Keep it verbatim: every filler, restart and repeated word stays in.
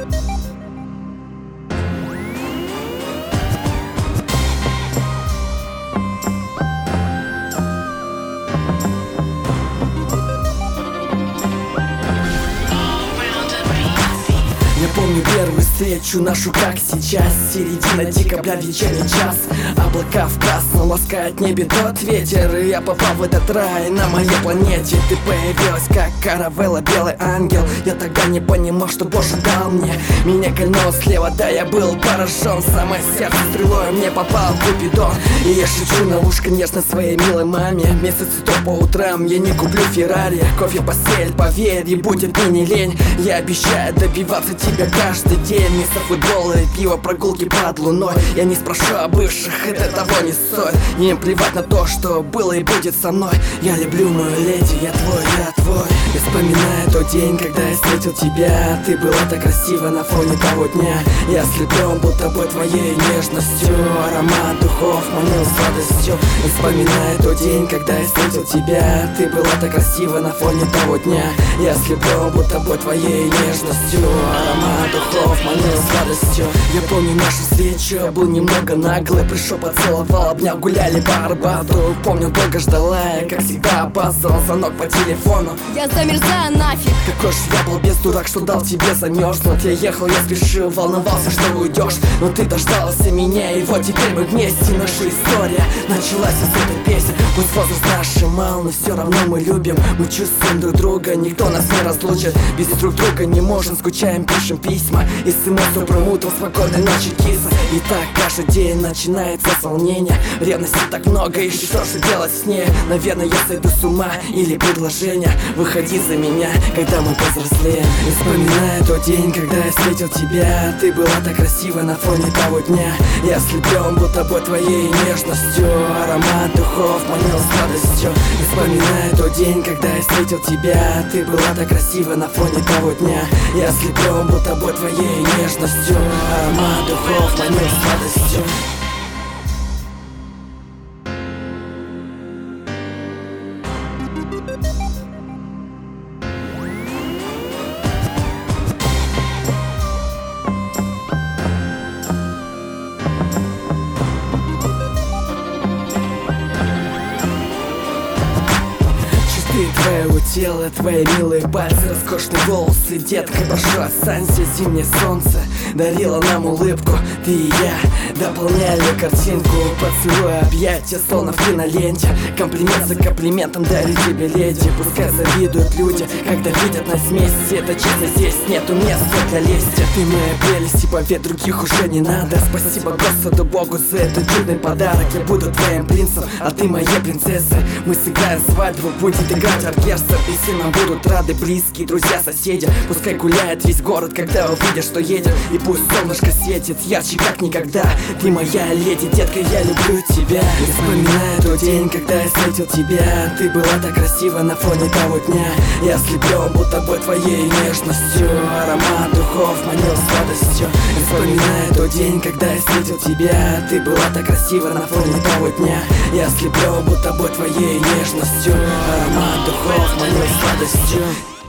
Я помню первую встречу нашу, как сейчас. Середина декабря, вечерний час. Облака в красном ласкает небе тот ветер. И я попал в этот рай на моей планете. Ты появилась как каравелла, белый ангел. Я тогда не понимал, что Боже дал мне. Меня кольнуло слева, да я был поражен. Самое сердце стрелой мне попал Купидон. И я шучу на ушко нежно своей милой маме. Вместо цветов по утрам я не куплю Феррари. Кофе, постель, поверь, и будет мне не лень. Я обещаю добиваться тебя каждый день. Вместо футбола и пива, прогулки под луной. Я не спрошу о бывших, это того не стоит. Им плевать на то, что было и будет со мной. Я люблю мою леди, я твой, я твой. Я вспоминаю тот день, когда я встретил тебя. Ты была так красива на фоне того дня. Я слеплен был тобой, твоей нежностью. Аромат духов манил сладостью. Я вспоминаю тот день, когда я встретил тебя. Ты была так красива на фоне того дня. Я слеплен был тобой, твоей нежностью. Аромат духов манил сладостью. Я помню нашу встречу, был немного наглый. Пришел, поцеловал, обнял, гуляли по Арбату. Помню, долго ждала я, как всегда опаздывал. Звонок по телефону. Я замерзаю нафиг. Какой ж я был без дурак, что дал тебе замерзнуть. Я ехал, я спешил, волновался, что уйдешь. Но ты дождалась меня, и вот теперь мы вместе. Наша история началась из этой песни. Пусть возраст наш и мал, но все равно мы любим. Мы чувствуем друг друга, никто нас не разлучит. Без друг друга не можем, скучаем, пишем письма. И смс промутом спокойной ночи, киса. И так каждый день начинается с волнения. Ревности так много, и что же делать с ней? Наверное, я сойду с ума, или предложение: выходи за меня, когда мы повзрослеем. И вспоминаю тот день, когда я встретил тебя. Ты была так красива на фоне того дня. Я слеплен был тобой, твоей нежностью. Аромат духов манил сладостью. И вспоминаю тот день, когда я встретил тебя. Ты была так красива на фоне того дня. Я слеплен был тобой, твоей нежностью. Аромат духов манил сладостью. Твоего тела, твои милые пальцы, роскошные волосы. Детка, прошу, останься, зимнее солнце дарило нам улыбку. Ты и я дополняли картинку. Поцелуй, объятия, словно в киноленте. Комплимент за комплиментом дарит тебе леди. Пускай завидуют люди, когда видят нас вместе. Это честно, здесь нету места для лести. Ты моя прелесть, и поверь, других уже не надо. Спасибо Господу Богу за этот чудный подарок. Я буду твоим принцем, а ты моей принцессой. Мы сыграем свадьбу, будет играть оркестр. И все нам будут рады, близкие, друзья, соседи. Пускай гуляет весь город, когда увидят, что едет. И пусть солнышко светит ярче, как никогда. Ты моя леди, детка, я люблю тебя. И вспоминаю тот день, когда я встретил тебя. Ты была так красива на фоне того дня. Я слеплен был тобой, твоей нежностью. Аромат духов манил сладостью. И вспоминаю тот день, когда я встретил тебя. Ты была так красива на фоне того дня. Я слеплен был тобой, твоей нежностью. Аромат духов манил сладостью.